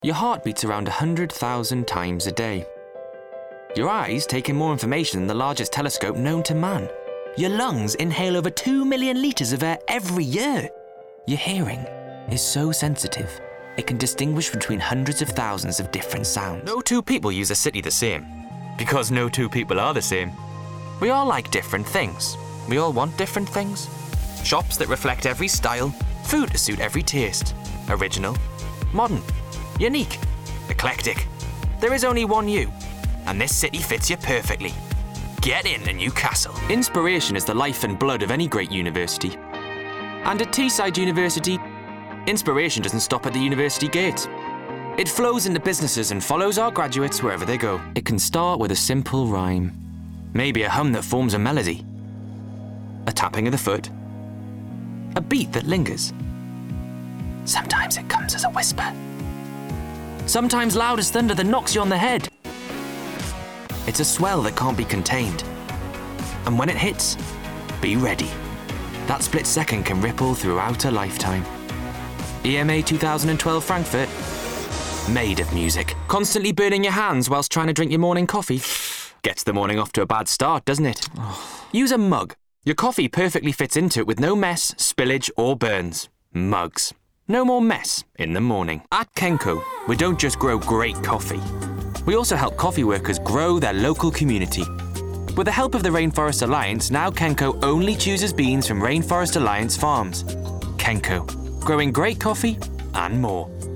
Your heart beats around 100,000 times a day. Your eyes take in more information than the largest telescope known to man. Your lungs inhale over 2 million litres of air every year. Your hearing is so sensitive, it can distinguish between hundreds of thousands of different sounds. No two people use a city the same, because no two people are the same. We all like different things. We all want different things. Shops that reflect every style, food to suit every taste. Original, modern, unique, eclectic. There is only one you, and this city fits you perfectly. Get into Newcastle. Inspiration is the life and blood of any great university. And at Teesside University, inspiration doesn't stop at the university gate. It flows into businesses and follows our graduates wherever they go. It can start with a simple rhyme, maybe a hum that forms a melody, a tapping of the foot, a beat that lingers. Sometimes it comes as a whisper. Sometimes loud as thunder that knocks you on the head. It's a swell that can't be contained. And when it hits, be ready. That split second can ripple throughout a lifetime. EMA 2012 Frankfurt, made of music. Constantly burning your hands whilst trying to drink your morning coffee. Gets the morning off to a bad start, doesn't it? Use a mug. Your coffee perfectly fits into it with no mess, spillage or burns. Mugs. No more mess in the morning. At Kenco, we don't just grow great coffee. We also help coffee workers grow their local community. With the help of the Rainforest Alliance, now Kenco only chooses beans from Rainforest Alliance farms. Kenco, growing great coffee and more.